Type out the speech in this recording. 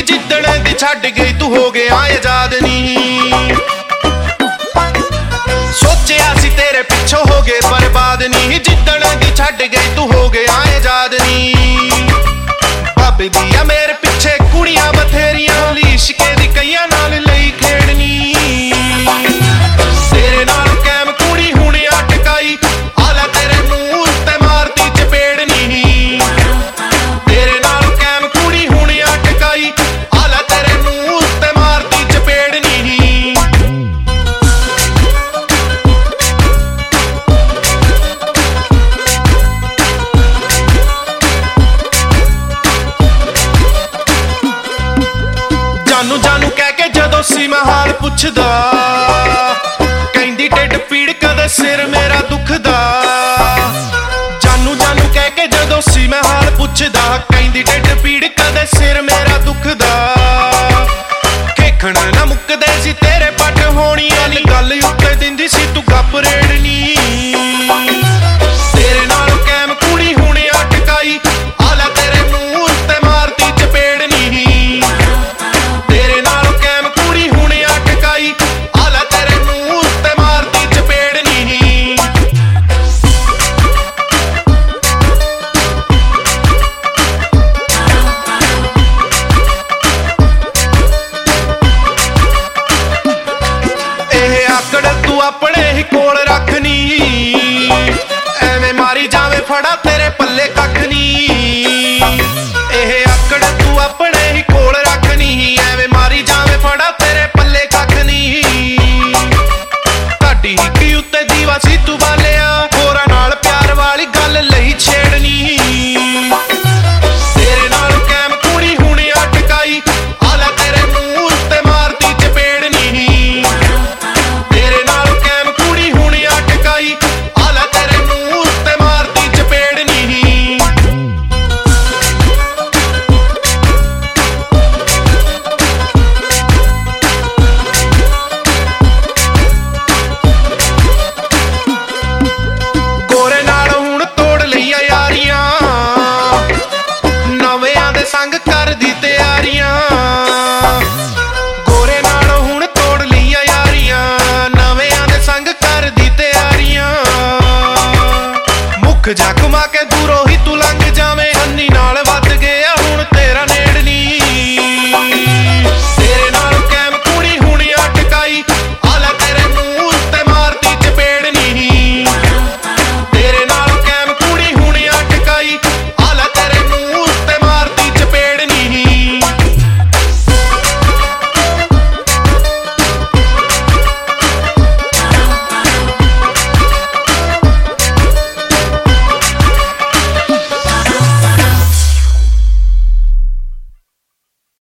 जिद्दण दी छड्ड गई तू हो गया आजाद नी। सोचिया सी तेरे पिछों हो गए बर्बाद नी, जिद्दण दी छड्ड गई तू हो गया आजाद नी। बाबे दिया मेरे पिछे कुड़ियां बथेरियां, इश्के दी कईयां नाल लई खेड़नी। तेरे नाल कैम कुड़ी हुणे अटकाई, आला तेरे मुंह ते मारती चपेड़नी। तेरे नाल कैम कुड़ी हुणे अटकाई, आला तेरे मुंह ते मारती चपेड़नी। जानू जानू कह के जदों सी मैं हाल पुछदा, कहंदी ढिड पीड़ कदे सिर मेरा दुखदा। जानू जानू कह के जदों सी मैं हाल पुछदा, कहंदी ढिड पीड़ कदे सिर मेरा दुखदा। खेखण ना मुकदे सी तेरे पट होनी वाली गल उत्ते दिंदी सी तू गप रेड़नी। तेरे नाल कैम कुड़ी हुणे अटकाई, आला तेरे मुंह ते मारती चपेड़नी। तेरे नाल कैम कुड़ी हुणे अटकाई, आला तेरे मुंह ते मारती चपेड़नी। ਇਹ ਆਕੜ ਤੂੰ ਆਪਣੇ ਹੀ ਕੋਲ ਰੱਖਨੀ, ਐਵੇਂ ਮਾਰੀ ਜਾਵੇਂ ਫੜਾ ਤੇਰੇ ਪੱਲੇ ਕੱਖ ਨੀ। ਇਹ ਆਕੜ ਤੂੰ ਆਪਣੇ ਹੀ ਕੋਲ ਰੱਖਨੀ, ਐਵੇਂ ਮਾਰੀ ਜਾਵੇਂ ਫੜਾ ਤੇਰੇ ਪੱਲੇ ਕੱਖ ਨੀ। ਤੁਹਾਡੀ ਹਿੱਕ ਉੱਤੇ ਦੀਵਾ ਸੀ ਤੂੰ ਬਾਲਿਆ, ਹੋਰਾਂ ਨਾਲ ਪਿਆਰ ਵਾਲੀ ਗੱਲ ਲਈ ਛੇੜਨੀ। ਤੇਰੇ ਨਾਲ ਕੈਮ ਕੁੜੀ ਹੁਣੇ ਅਟਕਾਈ, ਆਲਾ ਤੇਰੇ ਮੂੰਹ ਤੇ ਮਾਰਦੀ ਚਪੇੜਨੀ। ਤੇਰੇ ਨਾਲ ਕੈਮ ਕੁੜੀ ਹੁਣੇ ਅਟਕਾਈ, ਆਲਾ ਤੇਰੇ ਮੂੰਹ ਤੇ ਮਾਰਦੀ ਚਪੇੜਨੀ। ਗੋਰੇ ਨਾਲ ਹੁਣ ਤੋੜ ਲਈਆਂ ਯਾਰੀਆਂ, ਨਵਿਆਂ ਦੇ ਸੰਗ ਕਰਦੀ ਤਿਆਰੀਆਂ। ਗੋਰੇ ਨਾਲ ਹੁਣ ਤੋੜ ਲਈਆਂ ਯਾਰੀਆਂ, ਨਵਿਆਂ ਦੇ ਸੰਗ ਕਰਦੀ ਤਿਆਰੀਆਂ। ਮੁੱਖ ਜਾ ਘੁਮਾ ਕੇ